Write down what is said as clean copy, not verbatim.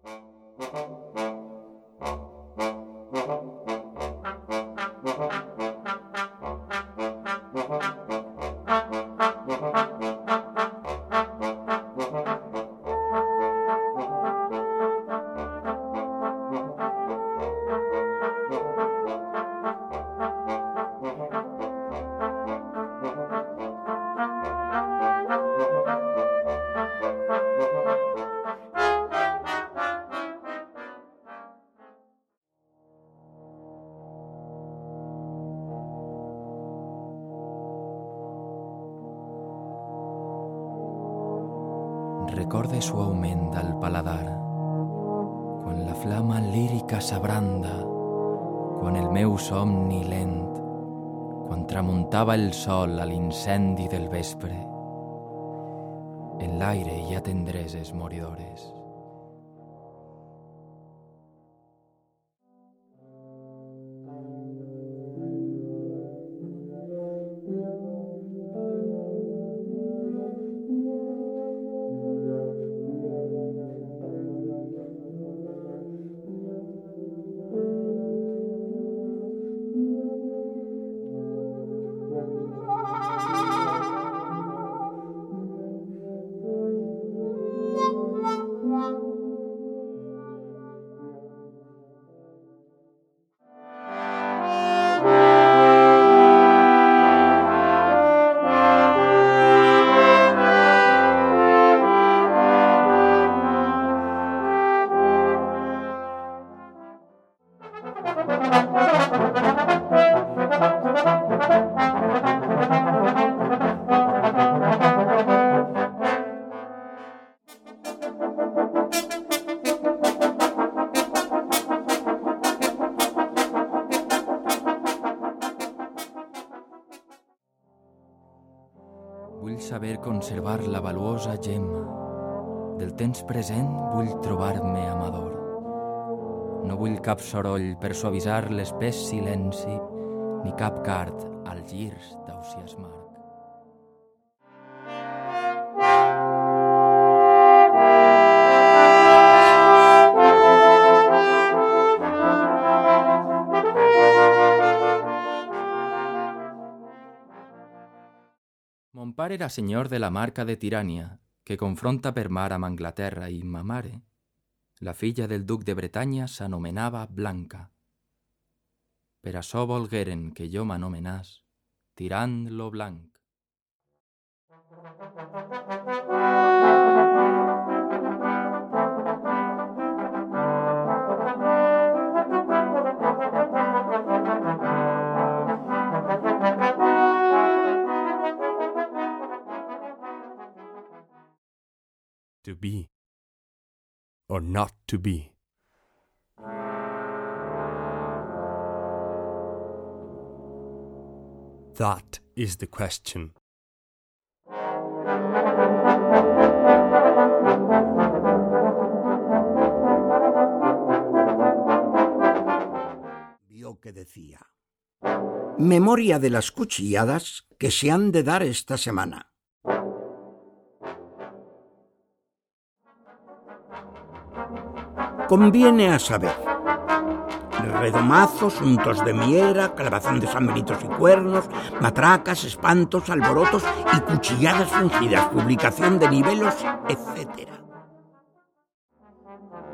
Recorde suaument al paladar, quan la flama lírica s'abranda, quan el meu somni lent, quan tramuntava el sol a l'incendi del vespre. En l'aire hi ha tendreses moridores. Vull saber conservar la valuosa gemma. Del temps present vull trobar-me amador. No vull cap soroll per suavitzar l'espès silenci, ni cap card al girs d'ausiàs marc. Mon pare era senyor de la marca de Tirània, que confronta per mar amb Anglaterra, i ma mare, la filla del duc de Bretanya, s'anomenava Blanca. Per açò volgueren que jo m'anomenàs Tirant lo Blanc. To be or not to be. That is the question. Vio que decía: memoria de las cuchilladas que se han de dar esta semana. Conviene a saber: redomazos, untos de miera, calabazón de sambritos y cuernos, matracas, espantos, alborotos y cuchilladas fingidas, publicación de nivelos, etc.